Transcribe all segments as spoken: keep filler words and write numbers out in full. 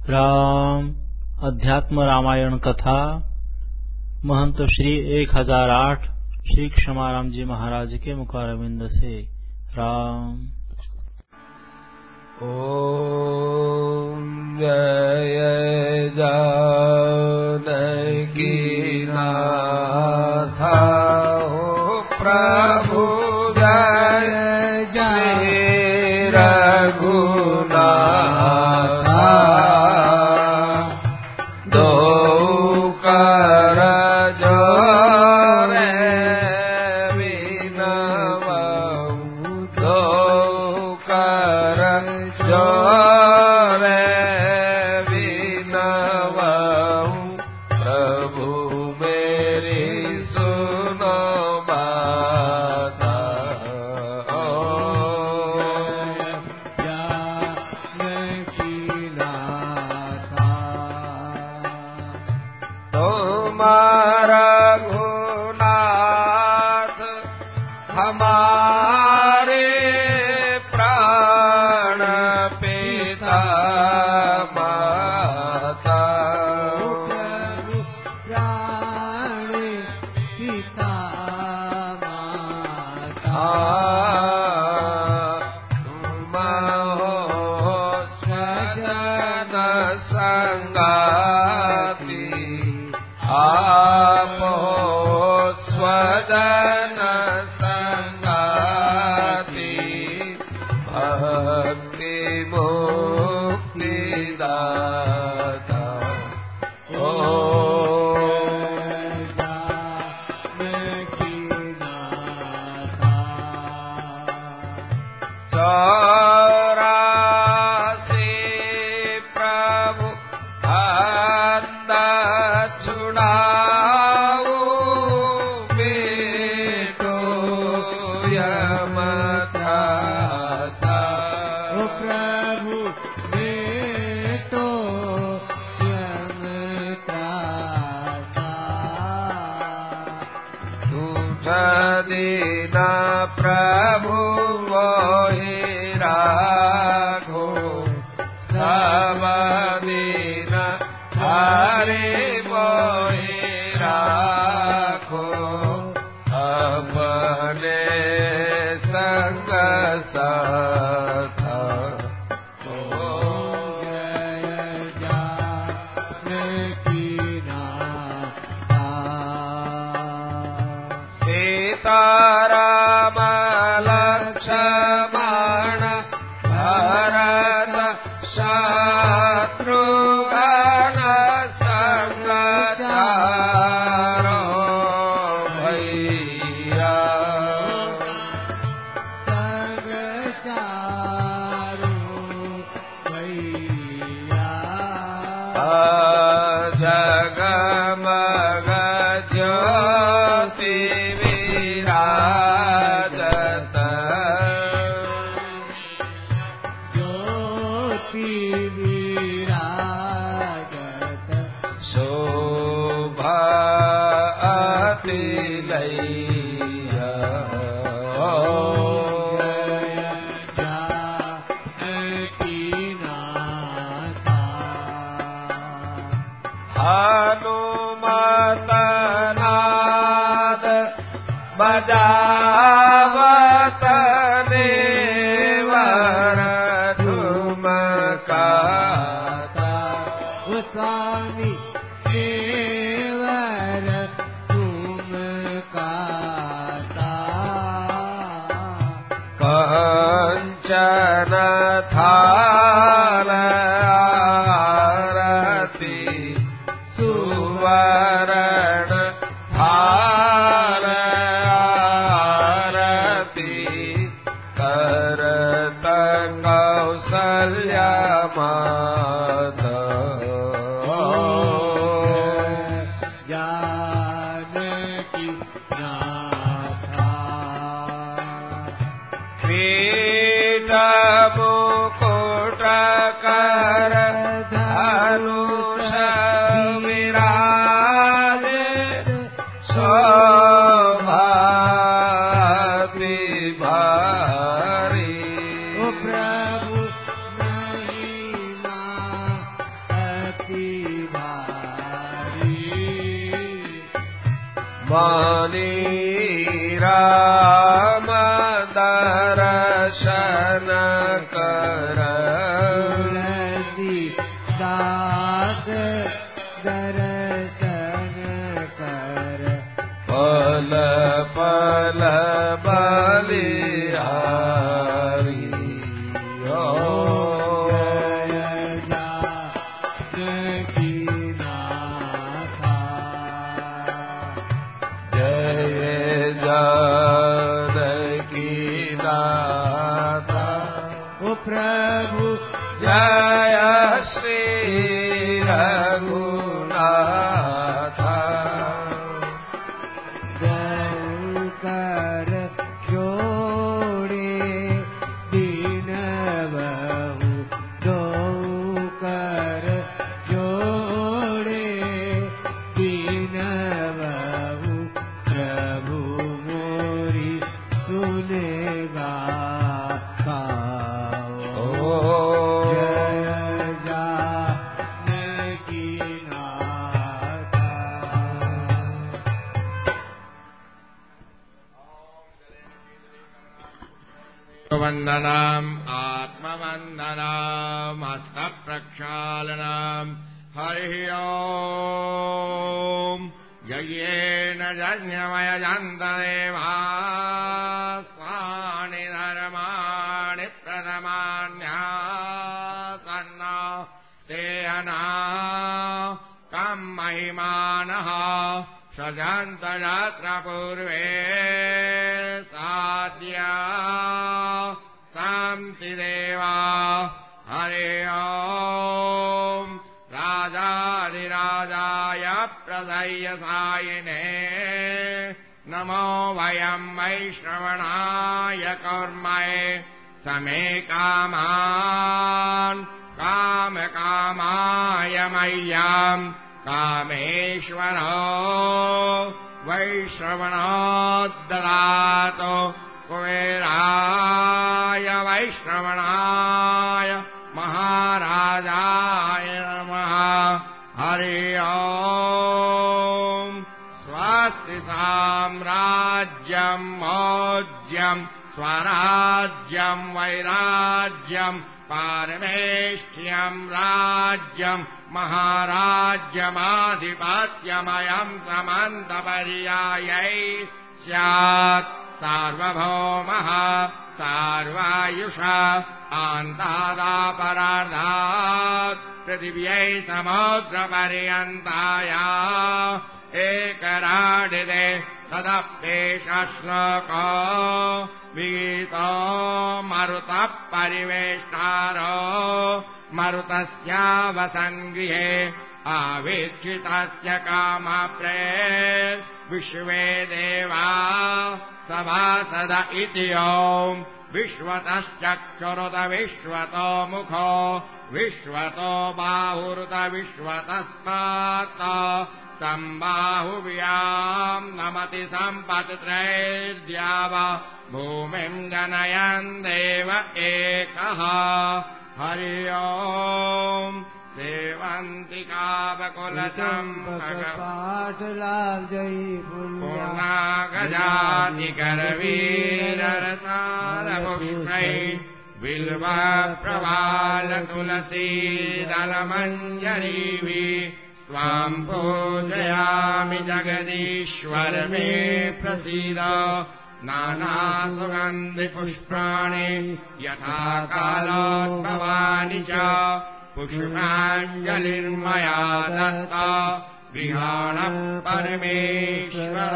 राम अध्यात्म रामायण कथा महंत श्री एक हजार आठ श्री क्षमाराम जी महाराज के मुखारविंद से। राम ओम जय जानकी नाथ हो प्रभु जय जय रघुनाथ मणि राम दर्शन कर दास दर्शन कर पल पल बलिहारी प्रभु जय श्री रघुनाथ गौ कर जोड़े दीन बहु दो कर जोड़े दीन बहु प्रभु मोरी सुनेगा वंदनम् आत्मवंदनम् हस्तप्रक्षालनम् हरिः ओम् यज्ञेन यज्ञमयजन्तदेवास्तानि धर्माणि प्रथमान्यासन्न तेऽना कम् महिमानः सजन्त यत्र पूर्वे साद्या सन्ति देवा हरिः ओम् राजाधिराजाय प्रदयसायिने नमो वयम् वैश्रवणाय कर्मये समे कामान् कामकामाय मय्याम् कामेश्वरो वैश्रवणोद्ददातु कुबेराय वैश्रवणाय महाराजाय नमः हरिः ओम् स्वस्ति साम्राज्यम् मौज्यम् स्वराज्यम् वैराज्यम् पारमेष्ठ्यम् राज्यम् महाराज्यमाधिपत्यमयम् समन्तपर्यायै स्यात् सार्वभौमः सार्वायुषा आन्तादापरार्धात् पृथिव्यै समुद्रपर्यन्ताया एकराडिदे तदप्येष श्लोको विगीतो मरुतः परिवेष्टारो मरुतस्यावसङ्गृहे आवीक्षितस्य कामप्रे विश्वे देवा सभासद इति ओम् विश्वतश्चक्षुरुत विश्वतो मुखो विश्वतो बाहुरुत विश्वतस्मात् सम्बाहुव्याम् नमति सम्पतित्रैर्द्याव भूमिम् जनयन् देव एकः हरि ओम् सेवन्तिकावकुलचम्पकपाटलाब्जै पूर्णागजातिकरवीररसारपुष्पै बिल्वप्रवालतुलसीदलमञ्जरीभिः त्वाम् पूजयामि जगदीश्वर मे प्रसीद नानासुगन्धिपुष्पाणि यथा कालोद्भवानि च पुष्पाञ्जलिर्मया दत्ता गृहाण परमेश्वर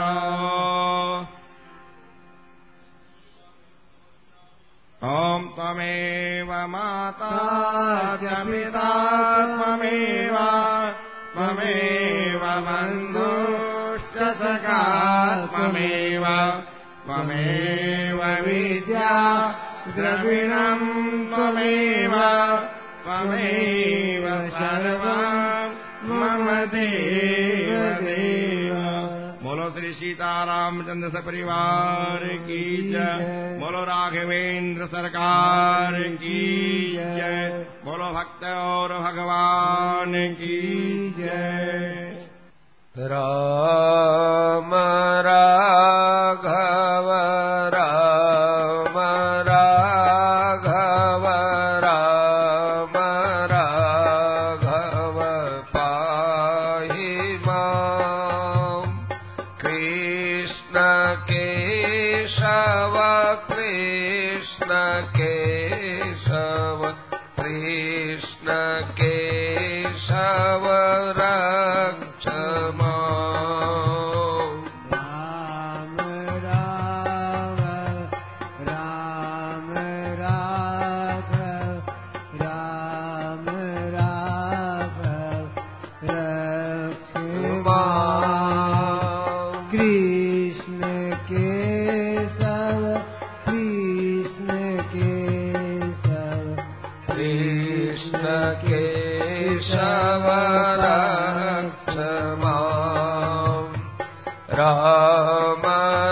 ॐ त्वमेव माता च पिता त्वमेव त्वमेव बन्धुश्च सखा त्वमेव त्वमेव विद्या द्रविणम् त्वमेव त्वमेव सर्वम् मम देव देव। बोलो श्री सीतारामचंद्र सपरिवार की जय। बोलो राघवेंद्र सरकार की जय। बोलो भक्त और भगवान की जय। राम केशव रक्ष मां। राम राघव राम राघव राम राघव रक्ष मां। कृष्ण केशव कृष्ण केशव कृष्ण केशव रक्ष मां। राम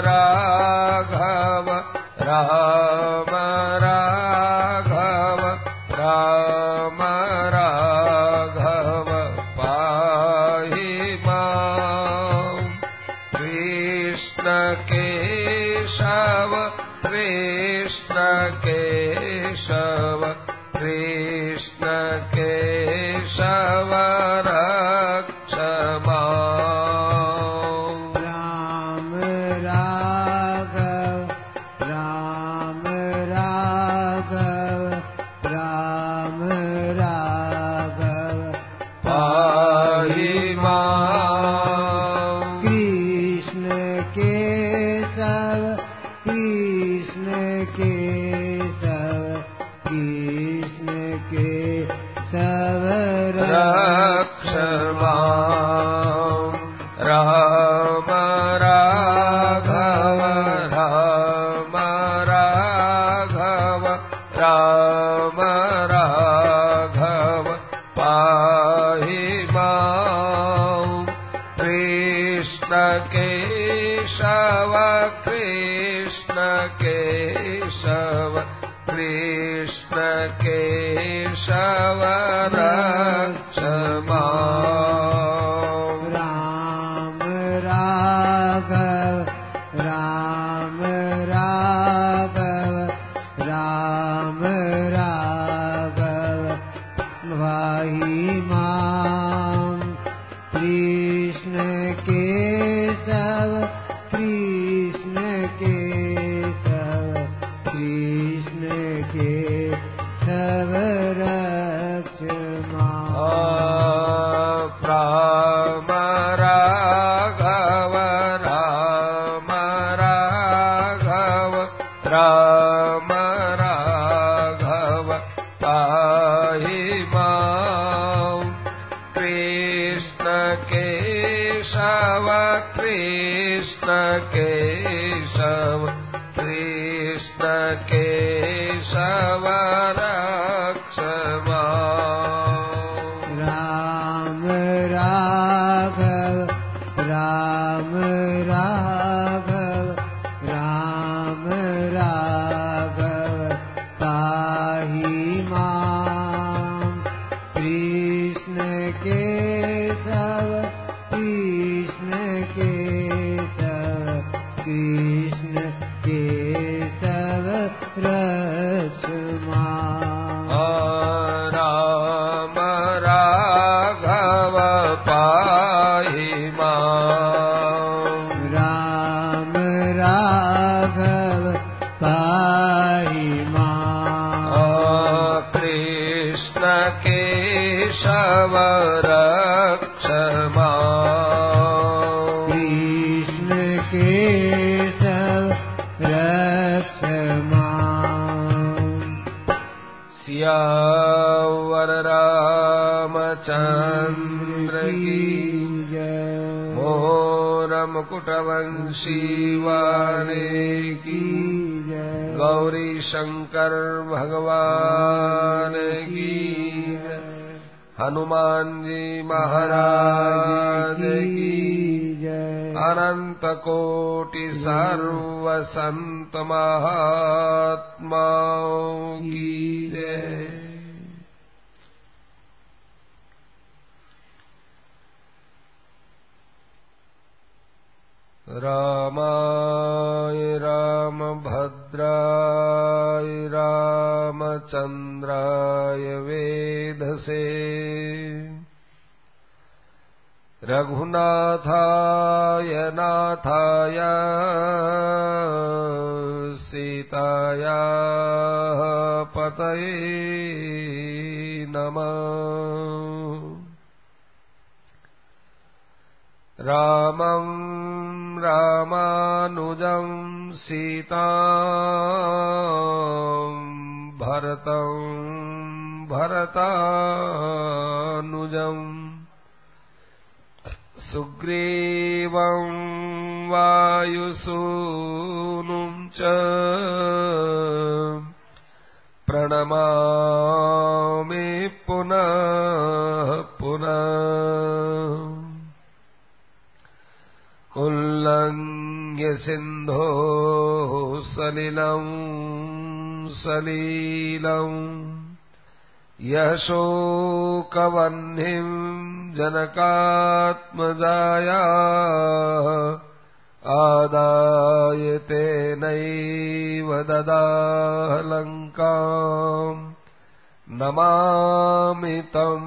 राघव राम राघव राम राघव पाहि मां। कृष्ण केशव कृष्ण केशव कृष्ण केशव रक्ष मां। राम राघव राम राघव राम राघव पाहि मां। कृष्ण केशव कृष्ण केशव कृष्ण केशव रक्ष मां। राम राघव राम राघव राम राघव पाहि मां। कृष्ण केशव कृष्ण केशव कृष्ण केशव रक्ष मां। राम राघव राम राघव राम राघव पाहि मां। कृष्ण केशव कृष्ण केशव कृष्ण केशव रक्ष मां। राम राघव राम राघव राम राघव पाहि मां। कृष्ण केशव कृष्ण केशव कृष्ण केशव रक्ष मां। राम राघव राम राघव राम राघव पाहि मां। कृष्ण केशव कृष्ण केशव कृष्ण केशव रक्ष मां। राम राघव पाहि मां। राम राघव पाहि मां। कृष्ण केशव रक्ष मां। कृष्ण केशव रक्ष मां। सियावर रामचंद्र की जय। मोर मुकुटवंशी वाले की जय। गौरी शंकर भगवान की जय। हनुमान जी महाराज की जय। अनंत कोटि सर्व संत महात्माओं की जय। रामाय रामभद्राय रामचंद्राय वेधसे रघुनाथाय नाथाय सीताया पतये नमः। रामं रामानुजं सीतां भरतं भरतानुजम् सुग्रीवं वायुसूनुं च प्रणमामि पुनः पुनः। उल्लङ्घ्य सिन्धोः सलिलं सलीलं यः शोकवह्निं जनकात्मजाया आदाय तेनैव ददाह लङ्काम् नमामि तं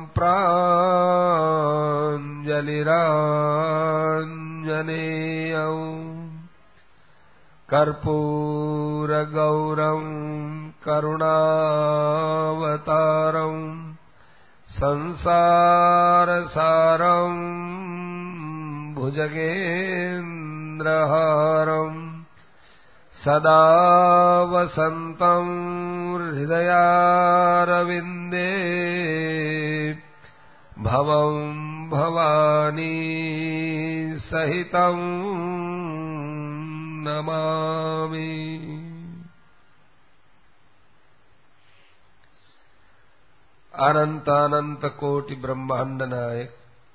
प्राञ्जलिराञ्जनेयम्। कर्पूरगौरं करुणावतारम् संसारसारं भुजगेन्द्रहारम् सदा वसन्तं हृदयारविन्दे भवं भवानी सहितं नमामि। अनंत अनंत कोटि ब्रह्मांड नायक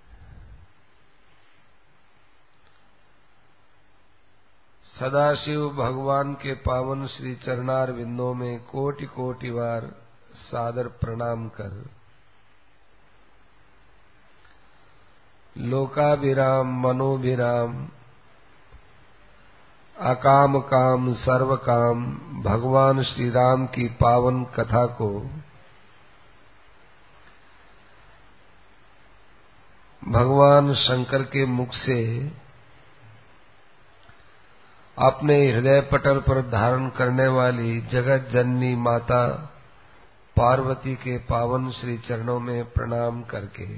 सदाशिव भगवान के पावन श्री चरणार विंदों में कोटि कोटि बार सादर प्रणाम कर लोकाभिराम मनोभिराम अकाम काम सर्व काम भगवान श्री राम की पावन कथा को भगवान शंकर के मुख से अपने हृदय पटल पर धारण करने वाली जगत जननी माता पार्वती के पावन श्री चरणों में प्रणाम करके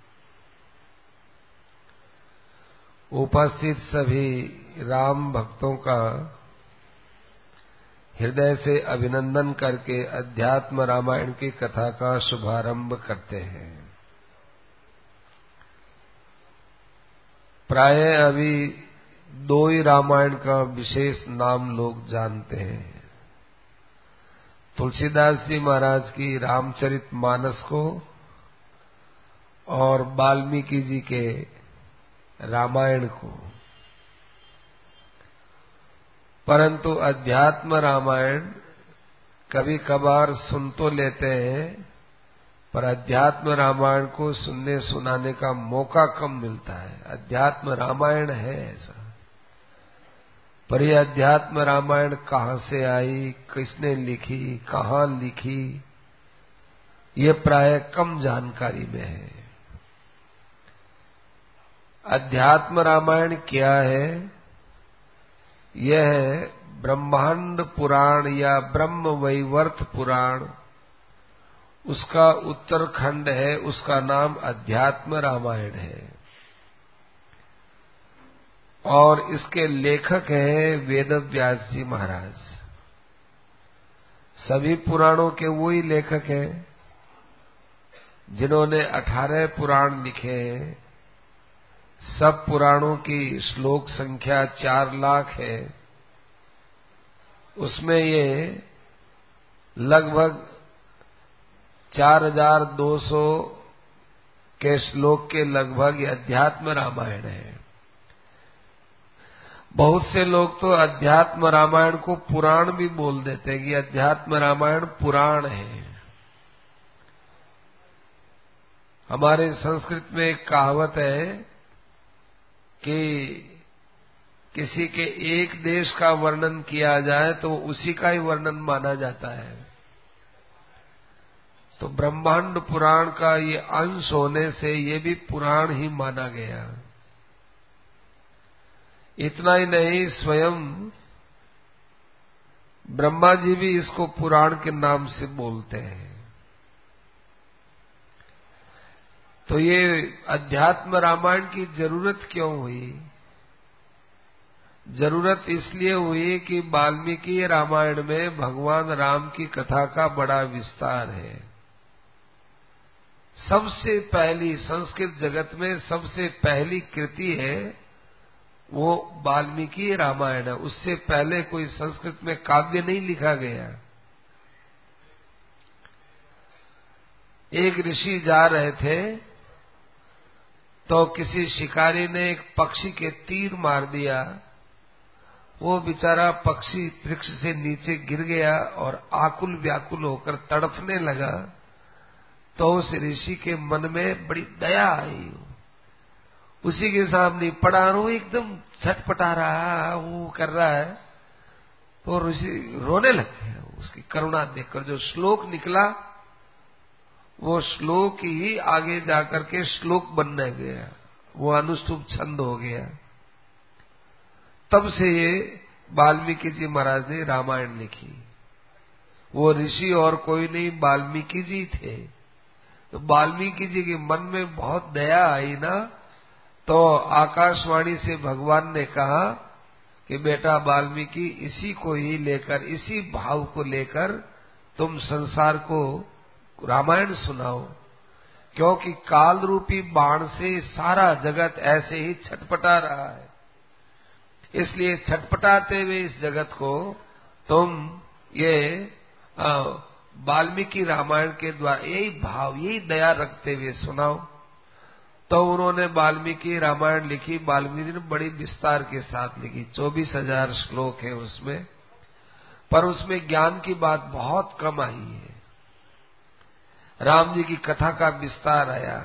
उपस्थित सभी राम भक्तों का हृदय से अभिनंदन करके अध्यात्म रामायण की कथा का शुभारंभ करते हैं। प्रायः अभी दो ही रामायण का विशेष नाम लोग जानते हैं, तुलसीदास जी महाराज की रामचरितमानस को और वाल्मीकि जी के रामायण को। परंतु अध्यात्म रामायण कभी कभार सुन तो लेते हैं, पर अध्यात्म रामायण को सुनने सुनाने का मौका कम मिलता है। अध्यात्म रामायण है ऐसा, पर यह अध्यात्म रामायण कहाँ से आई, किसने लिखी, कहाँ लिखी, ये प्राय कम जानकारी में है। अध्यात्म रामायण क्या है? यह है ब्रह्मांड पुराण या ब्रह्म वैवर्त पुराण, उसका उत्तरखंड है, उसका नाम अध्यात्म रामायण है। और इसके लेखक हैं वेद व्यास जी महाराज। सभी पुराणों के वही लेखक हैं जिन्होंने अठारह पुराण लिखे हैं। सब पुराणों की श्लोक संख्या चार लाख है। उसमें ये लगभग चार हजार दो सौ के श्लोक के लगभग ये अध्यात्म रामायण है। बहुत से लोग तो अध्यात्म रामायण को पुराण भी बोल देते हैं कि अध्यात्म रामायण पुराण है। हमारे संस्कृत में एक कहावत है कि किसी के एक देश का वर्णन किया जाए तो उसी का ही वर्णन माना जाता है। तो ब्रह्मांड पुराण का ये अंश होने से ये भी पुराण ही माना गया। इतना ही नहीं, स्वयं ब्रह्मा जी भी इसको पुराण के नाम से बोलते हैं। तो ये अध्यात्म रामायण की जरूरत क्यों हुई? जरूरत इसलिए हुई कि वाल्मीकि रामायण में भगवान राम की कथा का बड़ा विस्तार है। सबसे पहली संस्कृत जगत में सबसे पहली कृति है वो वाल्मीकि रामायण है। उससे पहले कोई संस्कृत में काव्य नहीं लिखा गया। एक ऋषि जा रहे थे तो किसी शिकारी ने एक पक्षी के तीर मार दिया। वो बेचारा पक्षी वृक्ष से नीचे गिर गया और आकुल व्याकुल होकर तड़फने लगा। तो उस ऋषि के मन में बड़ी दया आई। उसी के सामने पड़ा रो एकदम छटपटा रहा, वो कर रहा है। तो ऋषि रोने लग गया उसकी करुणा देखकर। जो श्लोक निकला वो श्लोक ही आगे जाकर के श्लोक बनने गया, वो अनुष्टुप छंद हो गया। तब से ये वाल्मीकि जी महाराज ने रामायण लिखी। वो ऋषि और कोई नहीं, वाल्मीकि जी थे। तो वाल्मीकि जी के मन में बहुत दया आई ना, तो आकाशवाणी से भगवान ने कहा कि बेटा वाल्मीकि, इसी को ही लेकर, इसी भाव को लेकर तुम संसार को रामायण सुनाओ, क्योंकि काल रूपी बाण से सारा जगत ऐसे ही छटपटा रहा है। इसलिए छटपटाते हुए इस जगत को तुम ये वाल्मीकि रामायण के द्वारा यही भाव, यही दया रखते हुए सुनाओ। तो उन्होंने वाल्मीकि रामायण लिखी। वाल्मीकि ने बड़ी विस्तार के साथ लिखी, चौबीस हजार श्लोक है उसमें, पर उसमें ज्ञान की बात बहुत कम आई है। राम जी की कथा का विस्तार आया।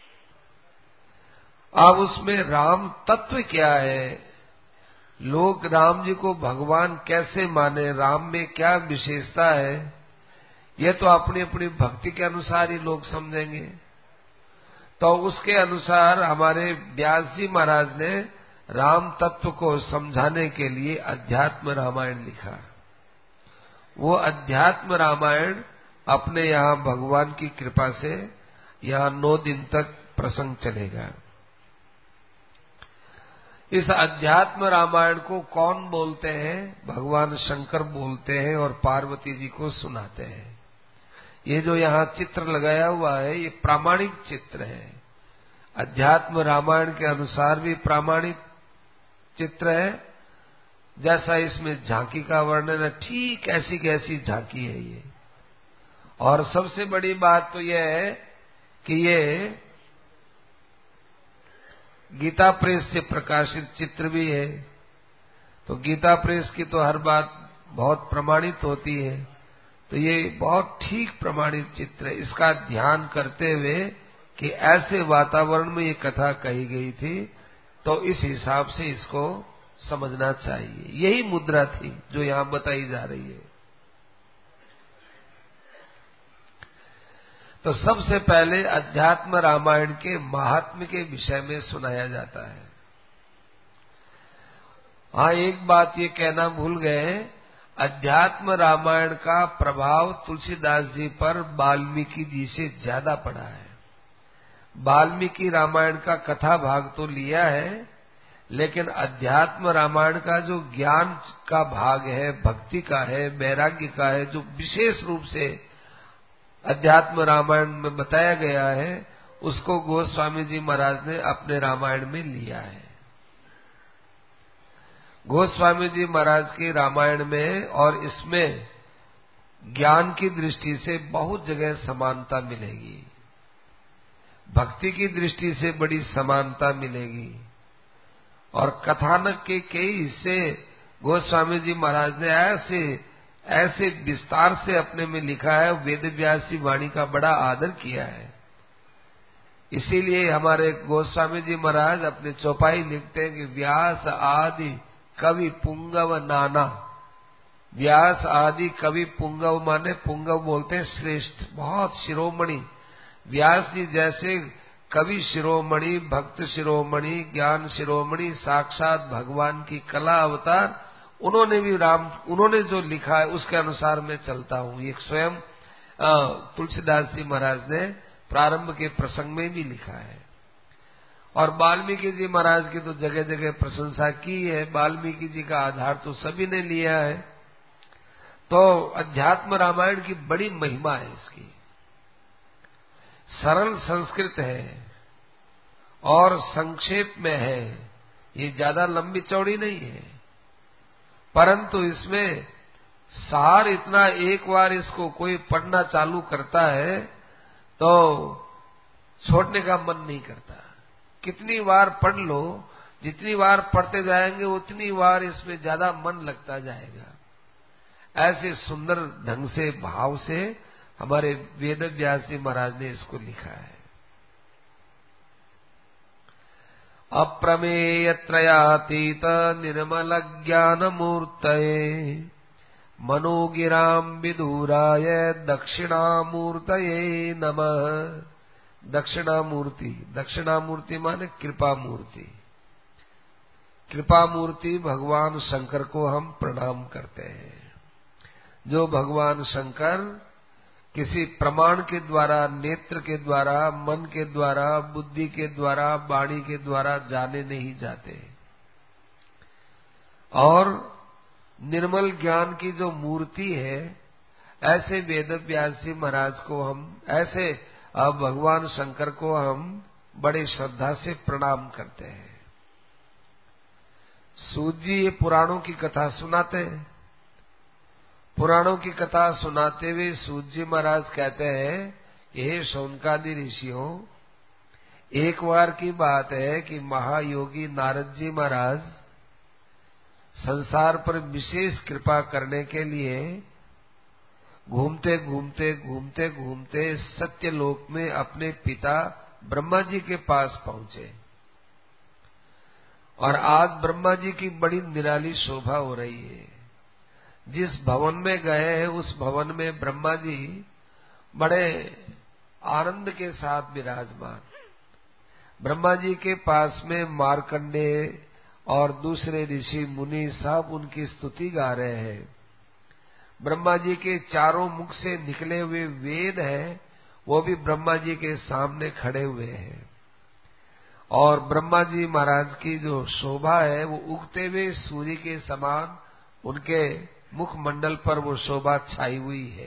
अब उसमें राम तत्व क्या है, लोग राम जी को भगवान कैसे माने, राम में क्या विशेषता है, ये तो अपनी अपनी भक्ति के अनुसार ही लोग समझेंगे। तो उसके अनुसार हमारे व्यास जी महाराज ने राम तत्व को समझाने के लिए अध्यात्म रामायण लिखा। वो अध्यात्म रामायण अपने यहाँ भगवान की कृपा से यहाँ नौ दिन तक प्रसंग चलेगा। इस अध्यात्म रामायण को कौन बोलते हैं? भगवान शंकर बोलते हैं और पार्वती जी को सुनाते हैं। ये जो यहाँ चित्र लगाया हुआ है ये प्रामाणिक चित्र है। अध्यात्म रामायण के अनुसार भी प्रामाणिक चित्र है। जैसा इसमें झांकी का वर्णन है, ठीक ऐसी कैसी झांकी है ये। और सबसे बड़ी बात तो यह है कि ये गीता प्रेस से प्रकाशित चित्र भी है। तो गीता प्रेस की तो हर बात बहुत प्रमाणित होती है, तो ये बहुत ठीक प्रमाणित चित्र है। इसका ध्यान करते हुए कि ऐसे वातावरण में ये कथा कही गई थी, तो इस हिसाब से इसको समझना चाहिए। यही मुद्रा थी जो यहाँ बताई जा रही है। तो सबसे पहले अध्यात्म रामायण के महात्म्य के विषय में सुनाया जाता है। हाँ, एक बात ये कहना भूल गए, अध्यात्म रामायण का प्रभाव तुलसीदास जी पर वाल्मीकि जी से ज्यादा पड़ा है। वाल्मीकि रामायण का कथा भाग तो लिया है, लेकिन अध्यात्म रामायण का जो ज्ञान का भाग है, भक्ति का है, वैराग्य का है, जो विशेष रूप से अध्यात्म रामायण में बताया गया है, उसको गोस्वामी जी महाराज ने अपने रामायण में लिया है। गोस्वामी जी महाराज के रामायण में और इसमें ज्ञान की दृष्टि से बहुत जगह समानता मिलेगी, भक्ति की दृष्टि से बड़ी समानता मिलेगी, और कथानक के कई हिस्से गोस्वामी जी महाराज ने ऐसे ऐसे विस्तार से अपने में लिखा है। वेद व्यास जी वाणी का बड़ा आदर किया है। इसीलिए हमारे गोस्वामी जी महाराज अपने चौपाई लिखते हैं कि व्यास आदि कवि पुंगव नाना। व्यास आदि कवि पुंगव माने पुंगव बोलते हैं श्रेष्ठ, बहुत शिरोमणि। व्यास जी जैसे कवि शिरोमणि, भक्त शिरोमणि, ज्ञान शिरोमणि, साक्षात भगवान की कला अवतार, उन्होंने भी राम उन्होंने जो लिखा है उसके अनुसार मैं चलता हूँ। ये स्वयं तुलसीदास जी महाराज ने प्रारंभ के प्रसंग में भी लिखा है। और वाल्मीकि जी महाराज की तो जगह जगह प्रशंसा की है। वाल्मीकि जी का आधार तो सभी ने लिया है। तो अध्यात्म रामायण की बड़ी महिमा है इसकी। सरल संस्कृत है और संक्षेप में है, ये ज्यादा लंबी चौड़ी नहीं है, परंतु इसमें सार इतना, एक बार इसको कोई पढ़ना चालू करता है तो छोड़ने का मन नहीं करता। कितनी बार पढ़ लो, जितनी बार पढ़ते जाएंगे उतनी बार इसमें ज्यादा मन लगता जाएगा। ऐसे सुंदर ढंग से, भाव से हमारे वेद व्यास जी महाराज ने इसको लिखा है। अप्रमेय त्रयातीत निर्मल ज्ञान मूर्तये मनोगिराम विदुराय दक्षिणामूर्तये नमः। दक्षिणामूर्ति, दक्षिणामूर्ति माने कृपा मूर्ति। कृपा मूर्ति भगवान शंकर को हम प्रणाम करते हैं। जो भगवान शंकर किसी प्रमाण के द्वारा, नेत्र के द्वारा, मन के द्वारा, बुद्धि के द्वारा, वाणी के द्वारा जाने नहीं जाते, और निर्मल ज्ञान की जो मूर्ति है, ऐसे वेद व्यास जी महाराज को हम, ऐसे भगवान शंकर को हम बड़े श्रद्धा से प्रणाम करते हैं। सूत जी ये पुराणों की कथा सुनाते हैं। पुराणों की कथा सुनाते हुए सूत जी महाराज कहते हैं कि हे शौनकादि ऋषियों, एक बार की बात है कि महायोगी नारद जी महाराज संसार पर विशेष कृपा करने के लिए घूमते घूमते घूमते घूमते सत्यलोक में अपने पिता ब्रह्मा जी के पास पहुंचे। और आज ब्रह्मा जी की बड़ी निराली शोभा हो रही है। जिस भवन में गए हैं उस भवन में ब्रह्मा जी बड़े आनंद के साथ विराजमान। ब्रह्मा जी के पास में मार्कंडेय और दूसरे ऋषि मुनि सब उनकी स्तुति गा रहे हैं। ब्रह्मा जी के चारों मुख से निकले हुए वेद हैं, वो भी ब्रह्मा जी के सामने खड़े हुए हैं। और ब्रह्मा जी महाराज की जो शोभा है वो उगते हुए सूर्य के समान उनके मुखमंडल पर वो शोभा छाई हुई है।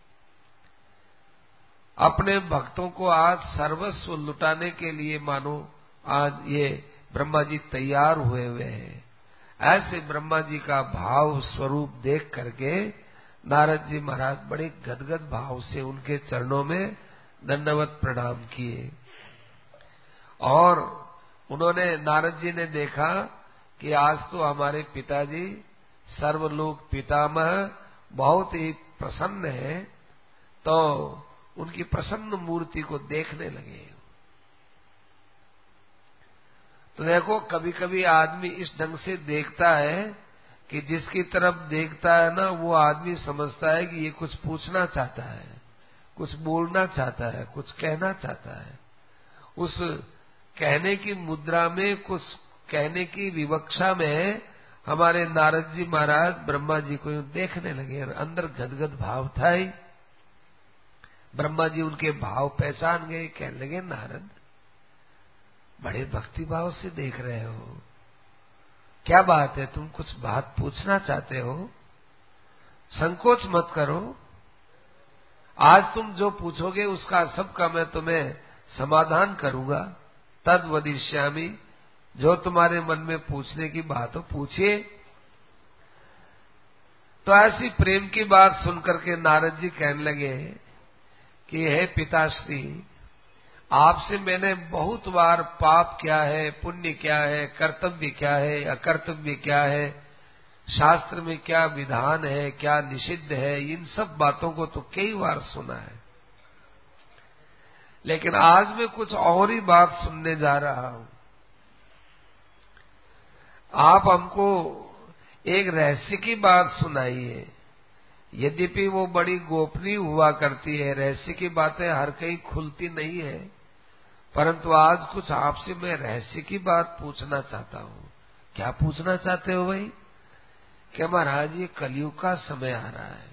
अपने भक्तों को आज सर्वस्व लुटाने के लिए मानो आज ये ब्रह्मा जी तैयार हुए हुए हैं। ऐसे ब्रह्मा जी का भाव स्वरूप देख करके नारद जी महाराज बड़े गदगद भाव से उनके चरणों में दंडवत प्रणाम किए। और उन्होंने, नारद जी ने देखा कि आज तो हमारे पिताजी सर्वलोक पितामह बहुत ही प्रसन्न है, तो उनकी प्रसन्न मूर्ति को देखने लगे। तो देखो, कभी कभी आदमी इस ढंग से देखता है कि जिसकी तरफ देखता है ना, वो आदमी समझता है कि ये कुछ पूछना चाहता है, कुछ बोलना चाहता है, कुछ कहना चाहता है। उस कहने की मुद्रा में, कुछ कहने की विवक्षा में हमारे नारद जी महाराज ब्रह्मा जी को देखने लगे और अंदर गदगद भाव था ही। ब्रह्मा जी उनके भाव पहचान गए, कहने लगे नारद बड़े भक्ति भाव से देख रहे हो, क्या बात है, तुम कुछ बात पूछना चाहते हो, संकोच मत करो, आज तुम जो पूछोगे उसका सबका मैं तुम्हें समाधान करूंगा। तद वदिष्यामि, जो तुम्हारे मन में पूछने की बात हो पूछिए। तो ऐसी प्रेम की बात सुनकर के नारद जी कहने लगे कि हे पिताश्री, आपसे मैंने बहुत बार पाप क्या है, पुण्य क्या है, कर्तव्य क्या है, अकर्तव्य क्या है, शास्त्र में क्या विधान है, क्या निषिद्ध है, इन सब बातों को तो कई बार सुना है, लेकिन आज मैं कुछ और ही बात सुनने जा रहा हूं। आप हमको एक रहस्य की बात सुनाइए। यद्यपि वो बड़ी गोपनीय हुआ करती है, रहस्य की बातें हर कहीं खुलती नहीं है, परंतु आज कुछ आपसे मैं रहस्य की बात पूछना चाहता हूँ। क्या पूछना चाहते हो भाई? कि महाराज ये कलयुग का समय आ रहा है।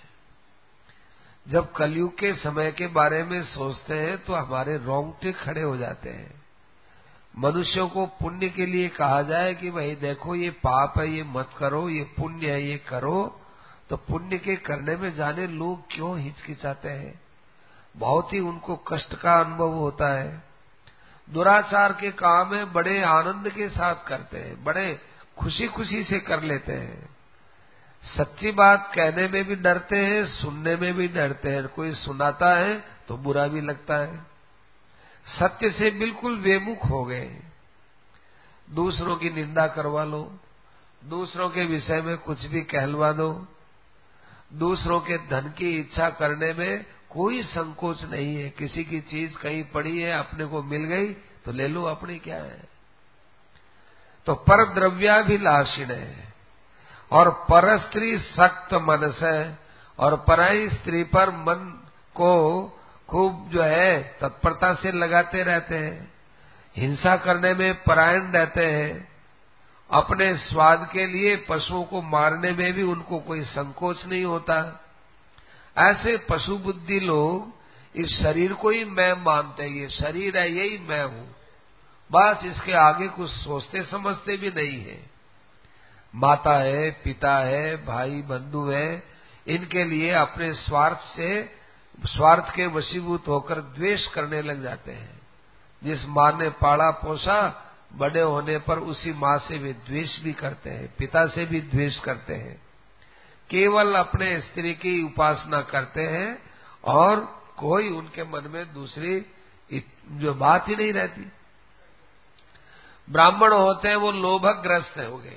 जब कलयुग के समय के बारे में सोचते हैं तो हमारे रोंगटे खड़े हो जाते हैं। मनुष्यों को पुण्य के लिए कहा जाए कि भाई देखो ये पाप है, ये मत करो, ये पुण्य है, ये करो, तो पुण्य के करने में जाने लोग क्यों हिचकिचाते हैं। बहुत ही उनको कष्ट का अनुभव होता है। दुराचार के काम है बड़े आनंद के साथ करते हैं, बड़े खुशी खुशी से कर लेते हैं। सच्ची बात कहने में भी डरते हैं, सुनने में भी डरते हैं। कोई सुनाता है तो बुरा भी लगता है। सत्य से बिल्कुल बेमुख हो गए। दूसरों की निंदा करवा लो, दूसरों के विषय में कुछ भी कहलवा दो, दूसरों के धन की इच्छा करने में कोई संकोच नहीं है। किसी की चीज कहीं पड़ी है, अपने को मिल गई तो ले लो, अपनी क्या है। तो पर द्रव्याभिलाषिण है और पर स्त्री सख्त मनस है और पराई स्त्री पर मन को खूब जो है तत्परता से लगाते रहते हैं। हिंसा करने में परायण रहते हैं। अपने स्वाद के लिए पशुओं को मारने में भी उनको कोई संकोच नहीं होता। ऐसे पशु बुद्धि लोग इस शरीर को ही मैं मानते हैं। ये शरीर है, यही मैं हूं, बस इसके आगे कुछ सोचते समझते भी नहीं है। माता है, पिता है, भाई बंधु है, इनके लिए अपने स्वार्थ से स्वार्थ के वशीभूत होकर द्वेष करने लग जाते हैं। जिस माँ ने पाला पोसा, बड़े होने पर उसी माँ से वे द्वेष भी करते हैं, पिता से भी द्वेष करते हैं। केवल अपने स्त्री की उपासना करते हैं और कोई उनके मन में दूसरी जो बात ही नहीं रहती। ब्राह्मण होते हैं वो लोभग्रस्त हो गए।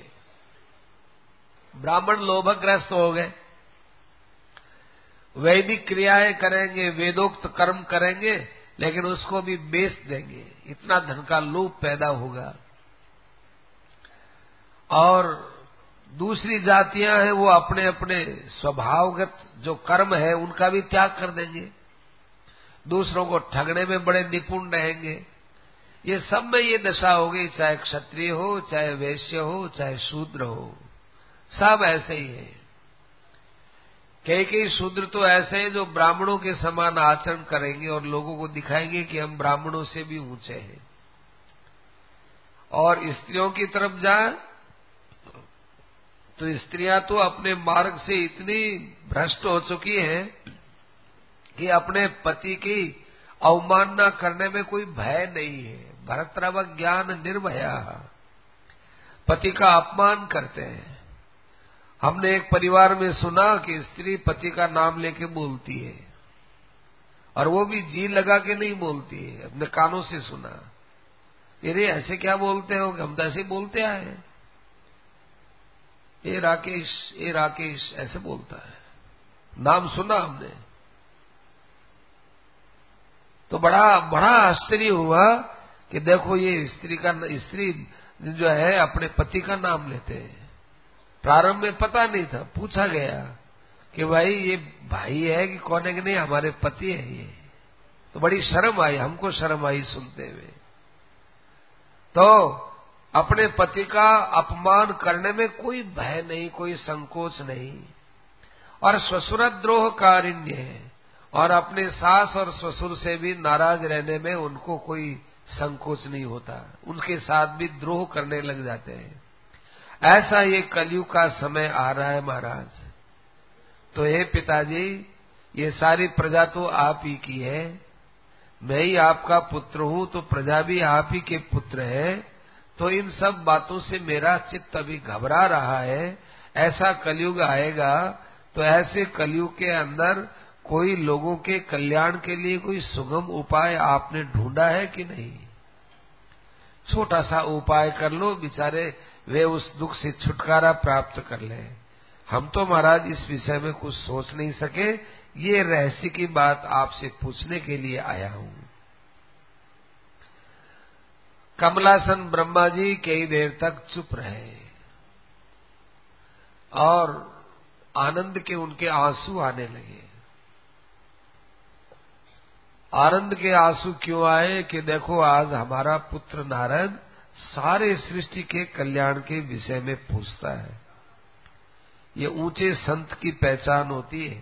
ब्राह्मण लोभग्रस्त हो गए। वैदिक क्रियाएं करेंगे, वेदोक्त कर्म करेंगे, लेकिन उसको भी बेच देंगे। इतना धन का लोभ पैदा होगा। और दूसरी जातियां हैं वो अपने अपने स्वभावगत जो कर्म है उनका भी त्याग कर देंगे। दूसरों को ठगने में बड़े निपुण रहेंगे। ये सब में ये दशा होगी, चाहे क्षत्रिय हो, चाहे वैश्य हो, चाहे शूद्र हो, सब ऐसे ही है। कई कई शूद्र तो ऐसे हैं जो ब्राह्मणों के समान आचरण करेंगे और लोगों को दिखाएंगे कि हम ब्राह्मणों से भी ऊंचे हैं। और स्त्रियों की तरफ जाए तो स्त्रियां तो अपने मार्ग से इतनी भ्रष्ट हो चुकी हैं कि अपने पति की अवमानना करने में कोई भय नहीं है। भर्तृव ज्ञान निर्भया, पति का अपमान करते हैं। हमने एक परिवार में सुना कि स्त्री पति का नाम लेके बोलती है, और वो भी जी लगा के नहीं बोलती है, अपने कानों से सुना। अरे ऐसे क्या बोलते हो? हम तो ऐसे बोलते आए हैं। ए राकेश, ए राकेश ऐसे बोलता है, नाम सुना हमने। तो बड़ा बड़ा आश्चर्य हुआ कि देखो ये स्त्री का स्त्री जो है अपने पति का नाम लेते हैं। प्रारंभ में पता नहीं था, पूछा गया कि भाई ये भाई है कि कौन है, कि नहीं हमारे पति है ये। तो बड़ी शर्म आई, हमको शर्म आई सुनते हुए। तो अपने पति का अपमान करने में कोई भय नहीं, कोई संकोच नहीं। और ससुरद्रोह कारिण्य है, और अपने सास और ससुर से भी नाराज रहने में उनको कोई संकोच नहीं होता। उनके साथ भी द्रोह करने लग जाते हैं। ऐसा ये कलयुग का समय आ रहा है महाराज। तो हे पिताजी, ये सारी प्रजा तो आप ही की है, मैं ही आपका पुत्र हूं, तो प्रजा भी आप ही के पुत्र है। तो इन सब बातों से मेरा चित्त अभी घबरा रहा है। ऐसा कलयुग आएगा, तो ऐसे कलयुग के अंदर कोई लोगों के कल्याण के लिए कोई सुगम उपाय आपने ढूंढा है कि नहीं? छोटा सा उपाय कर लो, बेचारे वे उस दुख से छुटकारा प्राप्त कर ले। हम तो महाराज इस विषय में कुछ सोच नहीं सके। ये रहस्य की बात आपसे पूछने के लिए आया हूं। कमलासन ब्रह्मा जी कई देर तक चुप रहे और आनंद के उनके आंसू आने लगे। आनंद के आंसू क्यों आए कि देखो आज हमारा पुत्र नारद सारे सृष्टि के कल्याण के विषय में पूछता है। ये ऊंचे संत की पहचान होती है।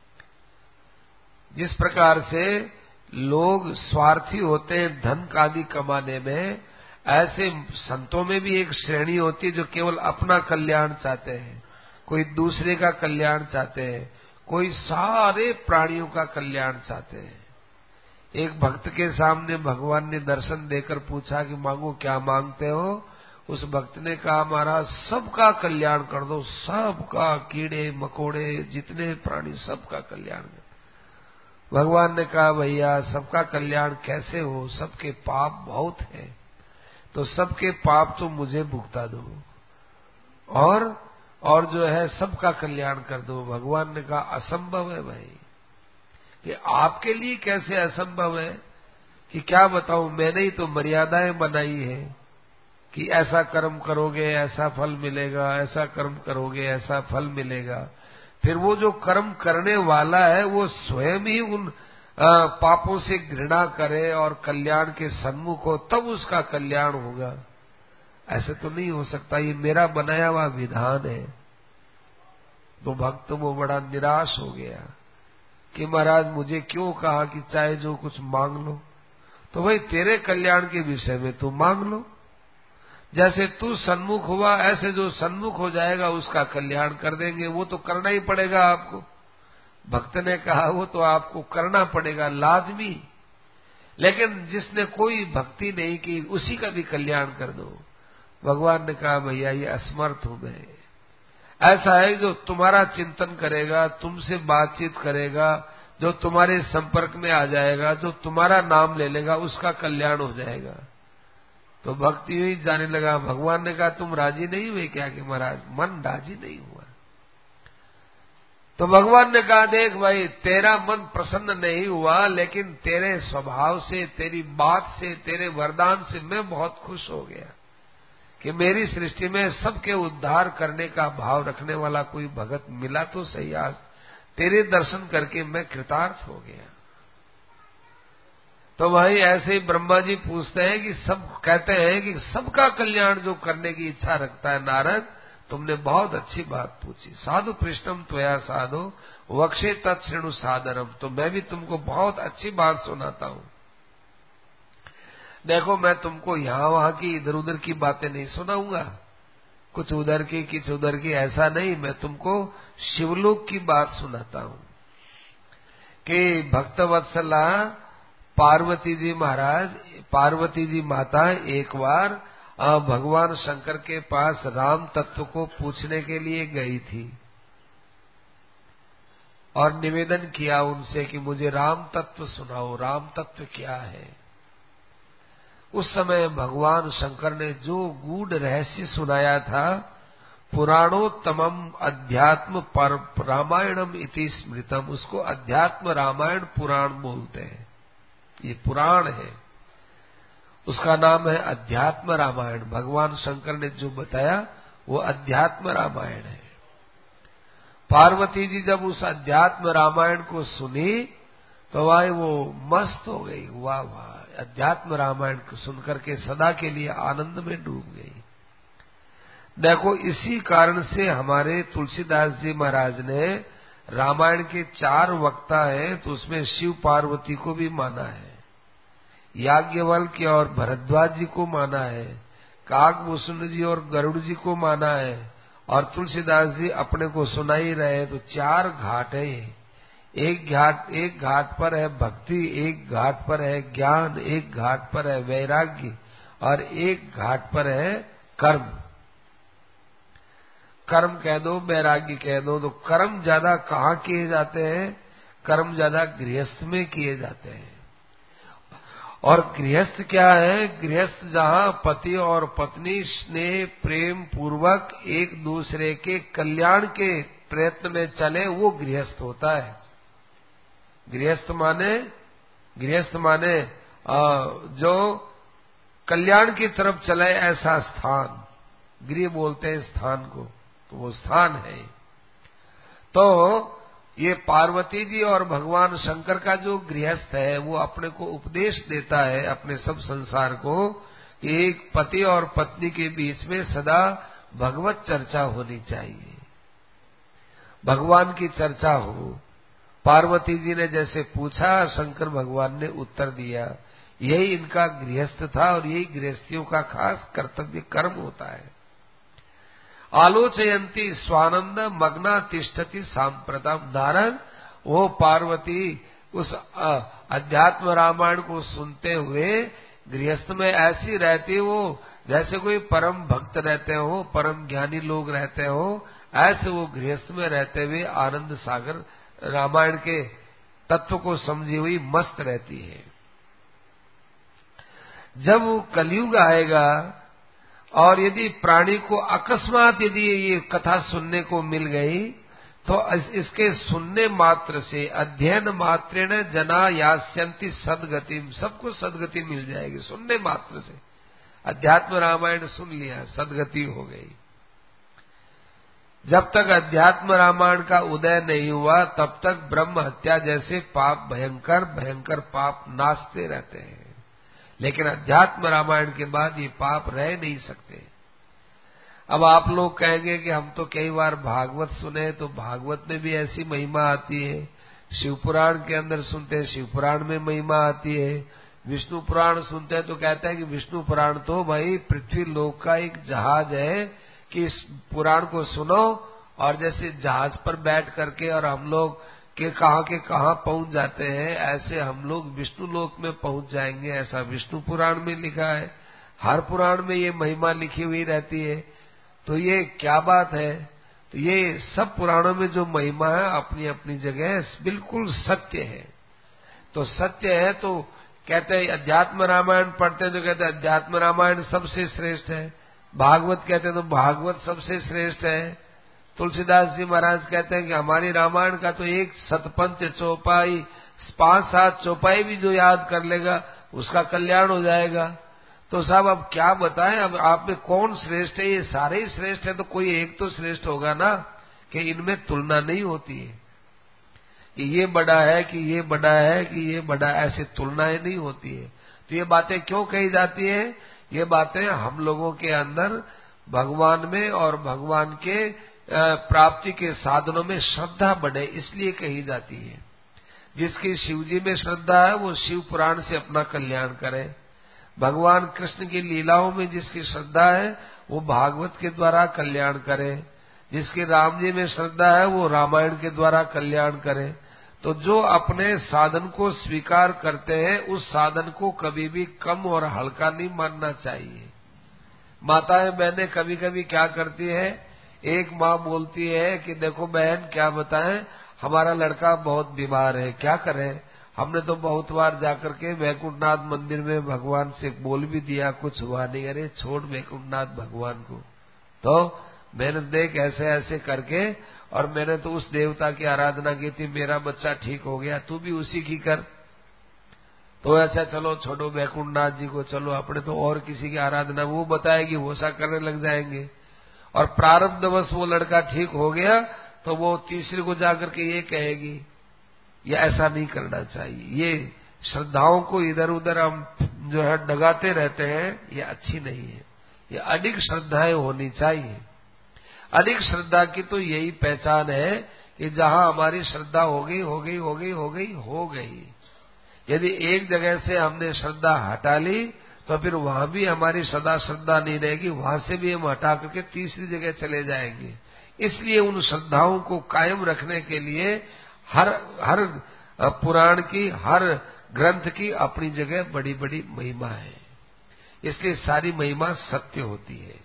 जिस प्रकार से लोग स्वार्थी होते हैं धन आदि कमाने में, ऐसे संतों में भी एक श्रेणी होती है जो केवल अपना कल्याण चाहते हैं, कोई दूसरे का कल्याण चाहते हैं, कोई सारे प्राणियों का कल्याण चाहते हैं। एक भक्त के सामने भगवान ने दर्शन देकर पूछा कि मांगो, क्या मांगते हो? उस भक्त ने कहा महाराज सबका कल्याण कर दो, सबका, कीड़े मकोड़े जितने प्राणी सबका कल्याण कर। भगवान ने कहा भैया सबका कल्याण कैसे हो, सबके पाप बहुत है, तो सबके पाप तो मुझे भुगता दो और और जो है सबका कल्याण कर दो। भगवान ने कहा असंभव है भाई, कि आपके लिए कैसे असंभव है कि क्या बताऊं, मैंने ही तो मर्यादाएं बनाई है कि ऐसा कर्म करोगे ऐसा फल मिलेगा, ऐसा कर्म करोगे ऐसा फल मिलेगा। फिर वो जो कर्म करने वाला है वो स्वयं ही उन आ, पापों से घृणा करे और कल्याण के सन्मुख हो, तब उसका कल्याण होगा। ऐसे तो नहीं हो सकता, ये मेरा बनाया हुआ विधान है। तो भक्त वो बड़ा निराश हो गया कि महाराज मुझे क्यों कहा कि चाहे जो कुछ मांग लो। तो भाई तेरे कल्याण के विषय में तू मांग लो, जैसे तू सन्मुख हुआ ऐसे जो सन्मुख हो जाएगा उसका कल्याण कर देंगे। वो तो करना ही पड़ेगा आपको। भक्त ने कहा वो तो आपको करना पड़ेगा लाजमी, लेकिन जिसने कोई भक्ति नहीं की उसी का भी कल्याण कर दो। भगवान ने कहा भैया ये असमर्थ हूं मैं। ऐसा है जो तुम्हारा चिंतन करेगा, तुमसे बातचीत करेगा, जो तुम्हारे संपर्क में आ जाएगा, जो तुम्हारा नाम ले लेगा उसका कल्याण हो जाएगा। तो भक्त यूं ही जाने लगा। भगवान ने कहा तुम राजी नहीं हुए क्या? कि महाराज मन राजी नहीं हुआ। तो भगवान ने कहा देख भाई तेरा मन प्रसन्न नहीं हुआ, लेकिन तेरे स्वभाव से, तेरी बात से, तेरे वरदान से मैं बहुत खुश हो गया कि मेरी सृष्टि में सबके उद्धार करने का भाव रखने वाला कोई भगत मिला तो सही। आज तेरे दर्शन करके मैं कृतार्थ हो गया। तो भाई ऐसे ही ब्रह्मा जी पूछते हैं कि सब कहते हैं कि सबका कल्याण जो करने की इच्छा रखता है नारद, तुमने बहुत अच्छी बात पूछी। साधु पृष्ठम त्वया साधो वक्षे तत्श्रेणु सादरम। तो मैं भी तुमको बहुत अच्छी बात सुनाता हूं। देखो मैं तुमको यहाँ वहां की इधर उधर की बातें नहीं सुनाऊंगा, कुछ उधर की कुछ उधर की, ऐसा नहीं। मैं तुमको शिवलोक की बात सुनाता हूं कि भक्तवत्सला पार्वती जी महाराज, पार्वती जी माता एक बार भगवान शंकर के पास राम तत्व को पूछने के लिए गई थी और निवेदन किया उनसे कि मुझे राम तत्व सुनाओ, राम तत्व क्या है। उस समय भगवान शंकर ने जो गूढ़ रहस्य सुनाया था, पुराणोत्तमम अध्यात्म पर रामायणम इति स्मृतम, उसको अध्यात्म रामायण पुराण बोलते हैं। ये पुराण है, उसका नाम है अध्यात्म रामायण। भगवान शंकर ने जो बताया वो अध्यात्म रामायण है। पार्वती जी जब उस अध्यात्म रामायण को सुनी तो भाई वो मस्त हो गई। वाह वाह, अध्यात्म रामायण को सुनकर के सदा के लिए आनंद में डूब गई। देखो इसी कारण से हमारे तुलसीदास जी महाराज ने रामायण के चार वक्ता हैं तो उसमें शिव पार्वती को भी माना है, याज्ञवल्क्य और भरद्वाज जी को माना है, काकभूषण जी और गरुड़ जी को माना है, और तुलसीदास जी अपने को सुना ही रहे। तो चार घाट है। एक घाट एक घाट पर है भक्ति, एक घाट पर है ज्ञान, एक घाट पर है वैराग्य और एक घाट पर है कर्म। कर्म कह दो, वैराग्य कह दो। तो कर्म ज्यादा कहाँ किए जाते हैं? कर्म ज्यादा गृहस्थ में किए जाते हैं। और गृहस्थ क्या है? गृहस्थ जहाँ पति और पत्नी स्नेह प्रेम पूर्वक एक दूसरे के कल्याण के प्रयत्न में चले, वो गृहस्थ होता है। गृहस्थ माने गृहस्थ माने जो कल्याण की तरफ चले ऐसा स्थान, गृह बोलते हैं स्थान को, तो वो स्थान है। तो ये पार्वती जी और भगवान शंकर का जो गृहस्थ है वो अपने को उपदेश देता है अपने सब संसार को कि एक पति और पत्नी के बीच में सदा भगवत चर्चा होनी चाहिए, भगवान की चर्चा हो। पार्वती जी ने जैसे पूछा, शंकर भगवान ने उत्तर दिया। यही इनका गृहस्थ था और यही गृहस्थियों का खास कर्तव्य कर्म होता है। आलोचयंती स्वानंद मग्ना तिष्ठति सांप्रतम। नारद वो पार्वती उस अध्यात्म रामायण को सुनते हुए गृहस्थ में ऐसी रहती वो जैसे कोई परम भक्त रहते हो, परम ज्ञानी लोग रहते हो, ऐसे वो गृहस्थ में रहते हुए आनंद सागर रामायण के तत्व को समझी हुई मस्त रहती है। जब वो कलयुग आएगा और यदि प्राणी को अकस्मात यदि ये कथा सुनने को मिल गई तो इसके सुनने मात्र से, अध्ययन मात्रेण जना यास्यन्ति सदगतिम, सबको सदगति मिल जाएगी सुनने मात्र से। अध्यात्म रामायण सुन लिया, सदगति हो गई। जब तक अध्यात्म रामायण का उदय नहीं हुआ तब तक ब्रह्म हत्या जैसे पाप भयंकर भयंकर पाप नाचते रहते हैं, लेकिन अध्यात्म रामायण के बाद ये पाप रह नहीं सकते। अब आप लोग कहेंगे कि हम तो कई बार भागवत सुने, तो भागवत में भी ऐसी महिमा आती है, शिवपुराण के अंदर सुनते हैं शिवपुराण में महिमा आती है, विष्णु पुराण सुनते हैं तो कहते हैं कि विष्णु पुराण तो भाई पृथ्वी लोक का एक जहाज है कि इस पुराण को सुनो और जैसे जहाज पर बैठ करके और हम लोग के कहाँ के कहाँ पहुंच जाते हैं, ऐसे हम लोग विष्णु लोक में पहुंच जाएंगे, ऐसा विष्णु पुराण में लिखा है। हर पुराण में ये महिमा लिखी हुई रहती है। तो ये क्या बात है? तो ये सब पुराणों में जो महिमा है अपनी अपनी जगह बिल्कुल सत्य है। तो सत्य है तो कहते हैं अध्यात्म रामायण पढ़ते हैं तो कहते हैं अध्यात्म रामायण सबसे श्रेष्ठ है, भागवत कहते हैं तो भागवत सबसे श्रेष्ठ है। तुलसीदास जी महाराज कहते हैं कि हमारी रामायण का तो एक सतपंच चौपाई, पांच सात चौपाई भी जो याद कर लेगा उसका कल्याण हो जाएगा। तो साहब अब क्या बताएं, अब आप में कौन श्रेष्ठ है? ये सारे ही श्रेष्ठ है तो कोई एक तो श्रेष्ठ होगा ना, कि इनमें तुलना नहीं होती है कि ये बड़ा है कि ये बड़ा है कि ये बड़ा, ऐसी तुलनाएं नहीं होती है। तो ये बातें क्यों कही जाती है? ये बातें हम लोगों के अंदर भगवान में और भगवान के प्राप्ति के साधनों में श्रद्धा बढ़े इसलिए कही जाती है। जिसकी शिव जी में श्रद्धा है वो शिव पुराण से अपना कल्याण करे, भगवान कृष्ण की लीलाओं में जिसकी श्रद्धा है वो भागवत के द्वारा कल्याण करे, जिसके राम जी में श्रद्धा है वो रामायण के द्वारा कल्याण करे। तो जो अपने साधन को स्वीकार करते हैं उस साधन को कभी भी कम और हल्का नहीं मानना चाहिए। माताएं बहनें कभी कभी क्या करती है, एक माँ बोलती है कि देखो बहन क्या बताएं, हमारा लड़का बहुत बीमार है, क्या करें? हमने तो बहुत बार जाकर के वैकुंठनाथ मंदिर में भगवान से बोल भी दिया, कुछ हुआ नहीं। अरे छोड़ वैकुंठनाथ भगवान को, तो मैंने देख ऐसे ऐसे करके और मैंने तो उस देवता की आराधना की थी, मेरा बच्चा ठीक हो गया, तू भी उसी की कर। तो अच्छा चलो छोड़ो वैकुंठनाथ जी को, चलो अपने तो और किसी की आराधना वो बताएगी, वो सा करने लग जाएंगे। और प्रारब्धवश वो लड़का ठीक हो गया तो वो तीसरे को जाकर के ये कहेगी। ये ऐसा नहीं करना चाहिए। ये श्रद्धाओं को इधर उधर हम जो है डगाते रहते हैं, ये अच्छी नहीं है। ये अधिक श्रद्धाएं होनी चाहिए। अधिक श्रद्धा की तो यही पहचान है कि जहां हमारी श्रद्धा हो गई हो गई हो गई हो गई हो गई। यदि एक जगह से हमने श्रद्धा हटा ली तो फिर वहां भी हमारी सदा श्रद्धा नहीं रहेगी, वहां से भी हम हटा करके तीसरी जगह चले जाएंगे। इसलिए उन श्रद्धाओं को कायम रखने के लिए हर हर पुराण की, हर ग्रंथ की अपनी जगह बड़ी बड़ी महिमा है, इसलिए सारी महिमा सत्य होती है।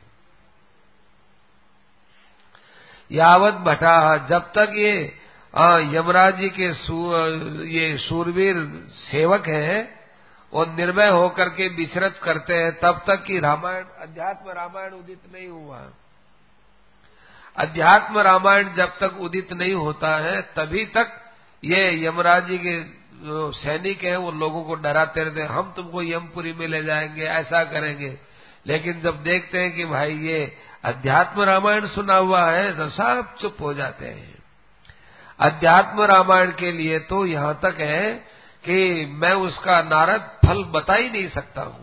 यावत भटा, जब तक ये यमराज जी के सू, ये शूरवीर सेवक हैं और निर्भय होकर के विचरत करते हैं, तब तक कि रामायण, अध्यात्म रामायण उदित नहीं हुआ। अध्यात्म रामायण जब तक उदित नहीं होता है तभी तक ये यमराज जी के जो सैनिक हैं वो लोगों को डराते रहते हैं, हम तुमको यमपुरी में ले जाएंगे, ऐसा करेंगे। लेकिन जब देखते हैं कि भाई ये अध्यात्म रामायण सुना हुआ है तो सब चुप हो जाते हैं। अध्यात्म रामायण के लिए तो यहां तक है कि मैं उसका नारद फल बता ही नहीं सकता हूं।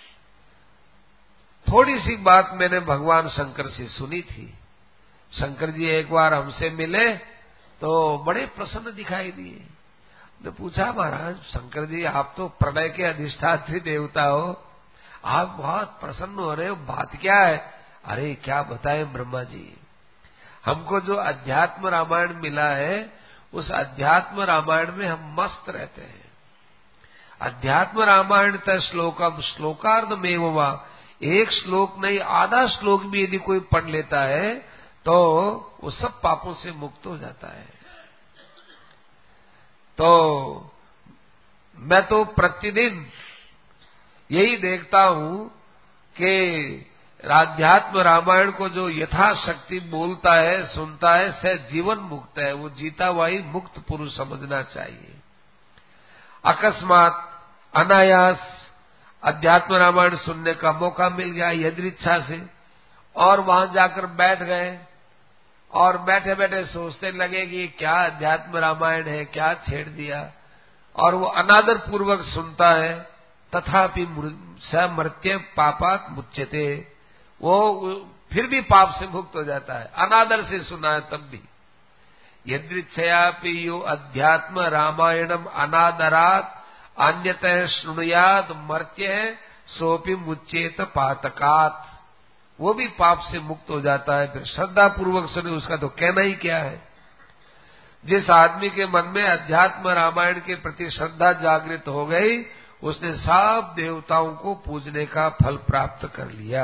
थोड़ी सी बात मैंने भगवान शंकर से सुनी थी। शंकर जी एक बार हमसे मिले तो बड़े प्रसन्न दिखाई दिए। ने पूछा, महाराज शंकर जी आप तो प्रलय के अधिष्ठात्री देवता हो, आप बहुत प्रसन्न हो रहे हो, बात क्या है? अरे क्या बताएं ब्रह्मा जी, हमको जो अध्यात्म रामायण मिला है उस अध्यात्म रामायण में हम मस्त रहते हैं। अध्यात्म रामायण त श्लोकम श्लोकार्ध में वा, एक श्लोक नहीं आधा श्लोक भी यदि कोई पढ़ लेता है तो वो सब पापों से मुक्त हो जाता है। तो मैं तो प्रतिदिन यही देखता हूं कि अध्यात्म रामायण को जो यथाशक्ति बोलता है सुनता है सह जीवन मुक्त है, वो जीता हुआ ही मुक्त पुरुष समझना चाहिए। अकस्मात अनायास अध्यात्म रामायण सुनने का मौका मिल गया यदृच्छा से, और वहां जाकर बैठ गए और बैठे बैठे सोचने लगे कि क्या अध्यात्म रामायण है, क्या छेड़ दिया, और वो अनादर पूर्वक सुनता है। तथापि स मर्त्य पापात मुच्यते, वो फिर भी पाप से मुक्त हो जाता है, अनादर से सुना है तब भी। यदृच्छयापि यो अध्यात्म रामायणम अनादरात अन्यतः शृणुयाद मर्त्य सोपि मुच्येत पातकात, वो भी पाप से मुक्त हो जाता है। फिर श्रद्धा पूर्वक सुने उसका तो कहना ही क्या है। जिस आदमी के मन में अध्यात्म रामायण के प्रति श्रद्धा जागृत हो गई उसने सब देवताओं को पूजने का फल प्राप्त कर लिया।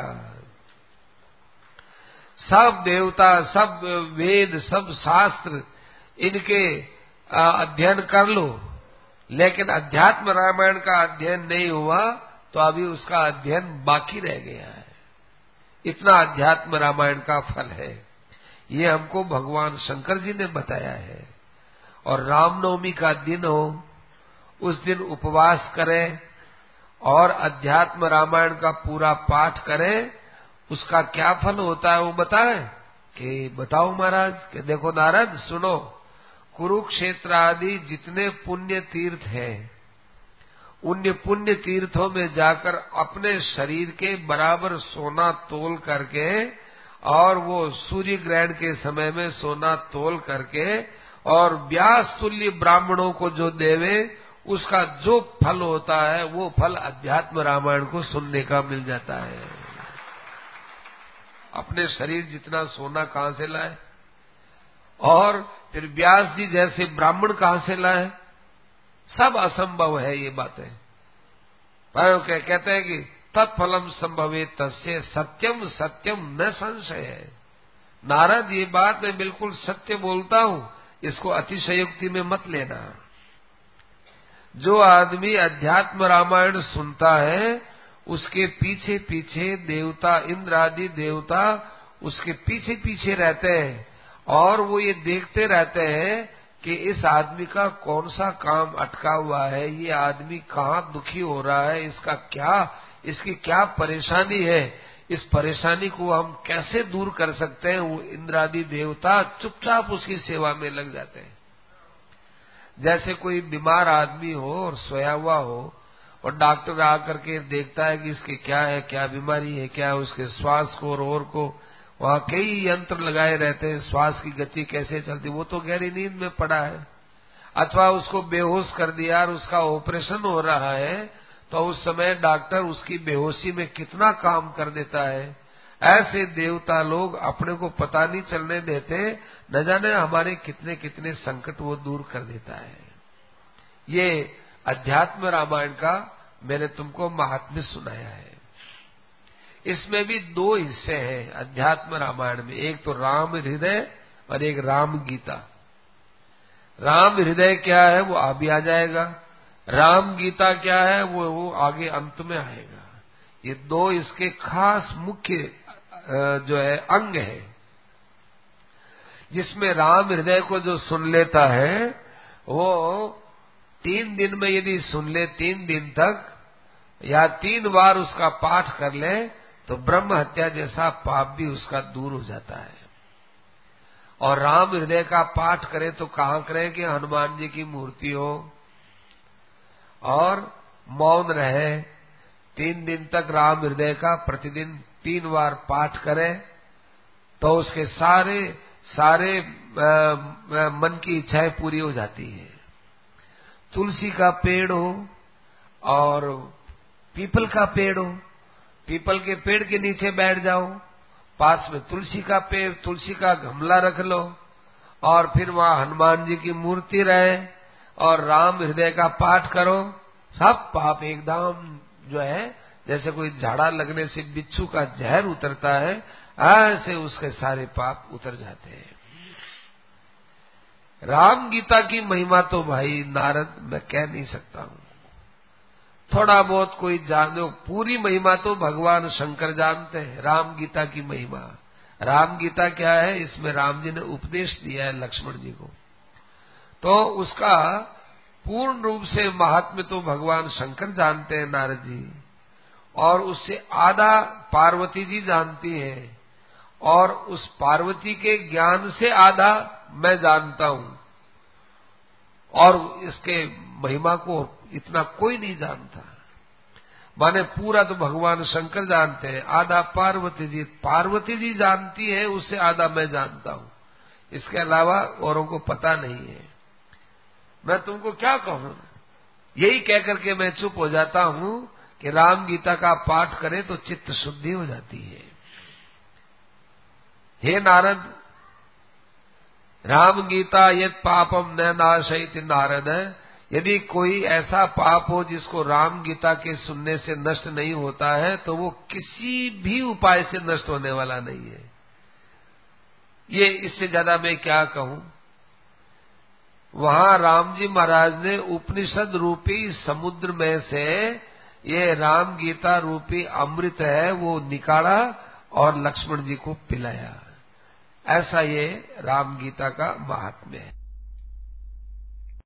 सब देवता, सब वेद, सब शास्त्र इनके अध्ययन कर लो, लेकिन अध्यात्म रामायण का अध्ययन नहीं हुआ तो अभी उसका अध्ययन बाकी रह गया है। इतना अध्यात्म रामायण का फल है, ये हमको भगवान शंकर जी ने बताया है। और रामनवमी का दिन हो, उस दिन उपवास करें और अध्यात्म रामायण का पूरा पाठ करें, उसका क्या फल होता है वो बताएं? कि बताओ महाराज, कि देखो नारद सुनो, कुरुक्षेत्र आदि जितने पुण्य तीर्थ हैं उन पुण्य तीर्थों में जाकर अपने शरीर के बराबर सोना तोल करके और वो सूर्य ग्रहण के समय में सोना तोल करके और व्यास तुल्य ब्राह्मणों को जो देवे उसका जो फल होता है वो फल अध्यात्म रामायण को सुनने का मिल जाता है। अपने शरीर जितना सोना कहां से लाए, और फिर व्यास जी जैसे ब्राह्मण कहां से लाए? सब असंभव है ये बातें। पर कहते हैं कि तत्फलम संभवे तस्य सत्यम सत्यम न संशय है। नारद ये बात मैं बिल्कुल सत्य बोलता हूं, इसको अतिशयोक्ति में मत लेना। जो आदमी अध्यात्म रामायण सुनता है उसके पीछे पीछे देवता, इंद्र आदि देवता उसके पीछे पीछे रहते हैं और वो ये देखते रहते हैं कि इस आदमी का कौन सा काम अटका हुआ है, ये आदमी कहाँ दुखी हो रहा है, इसका क्या, इसकी क्या परेशानी है, इस परेशानी को हम कैसे दूर कर सकते हैं। वो इंद्र आदि देवता चुपचाप उसकी सेवा में लग जाते हैं। जैसे कोई बीमार आदमी हो और सोया हुआ हो और डॉक्टर आकर के देखता है कि इसकी क्या है, क्या बीमारी है, क्या है, उसके श्वास को और, और को वहां कई यंत्र लगाए रहते हैं, श्वास की गति कैसे चलती, वो तो गहरी नींद में पड़ा है, अथवा उसको बेहोश कर दिया और उसका ऑपरेशन हो रहा है तो उस समय डॉक्टर उसकी बेहोशी में कितना काम कर देता है। ऐसे देवता लोग अपने को पता नहीं चलने देते, न जाने हमारे कितने कितने संकट वो दूर कर देता है। ये अध्यात्म रामायण का मैंने तुमको महात्म्य सुनाया है। इसमें भी दो हिस्से हैं अध्यात्म रामायण में, एक तो राम हृदय और एक राम गीता। राम हृदय क्या है वो अभी आ जाएगा, राम गीता क्या है वो वो आगे अंत में आएगा। ये दो इसके खास मुख्य जो है अंग है, जिसमें राम हृदय को जो सुन लेता है वो तीन दिन में यदि सुन ले, तीन दिन तक या तीन बार उसका पाठ कर ले तो ब्रह्म हत्या जैसा पाप भी उसका दूर हो जाता है। और राम हृदय का पाठ करें तो कहाँ करें कि हनुमान जी की मूर्ति हो और मौन रहे। तीन दिन तक राम हृदय का प्रतिदिन तीन बार पाठ करें तो उसके सारे सारे आ, आ, मन की इच्छाएं पूरी हो जाती है। तुलसी का पेड़ हो और पीपल का पेड़ हो, पीपल के पेड़ के नीचे बैठ जाओ, पास में तुलसी का पेड़, तुलसी का गमला रख लो और फिर वहां हनुमान जी की मूर्ति रहे और राम हृदय का पाठ करो। सब पाप एकदम जो है जैसे कोई झाड़ा लगने से बिच्छू का जहर उतरता है, ऐसे उसके सारे पाप उतर जाते हैं। राम गीता की महिमा तो भाई नारद मैं कह नहीं सकता हूं। थोड़ा बहुत कोई जानो, पूरी महिमा तो भगवान शंकर जानते हैं। राम गीता की महिमा, राम गीता क्या है, इसमें राम जी ने उपदेश दिया है लक्ष्मण जी को, तो उसका पूर्ण रूप से महात्म्य तो भगवान शंकर जानते हैं नारद जी, और उससे आधा पार्वती जी जानती है, और उस पार्वती के ज्ञान से आधा मैं जानता हूं, और इसके महिमा को इतना कोई नहीं जानता। माने पूरा तो भगवान शंकर जानते हैं, आधा पार्वती जी, पार्वती जी जानती है, उससे आधा मैं जानता हूं, इसके अलावा औरों को पता नहीं है। मैं तुमको क्या कहूं, यही कहकर के मैं चुप हो जाता हूं कि राम गीता का पाठ करें तो चित्त शुद्धि हो जाती है। हे नारद, राम गीता यद पापम न नाशयति नारद, यदि कोई ऐसा पाप हो जिसको राम गीता के सुनने से नष्ट नहीं होता है तो वो किसी भी उपाय से नष्ट होने वाला नहीं है। ये इससे ज्यादा मैं क्या कहूं। वहां राम जी महाराज ने उपनिषद रूपी समुद्र में से ये राम गीता रूपी अमृत है वो निकाला और लक्ष्मण जी को पिलाया। ऐसा ये राम गीता का महात्म्य है।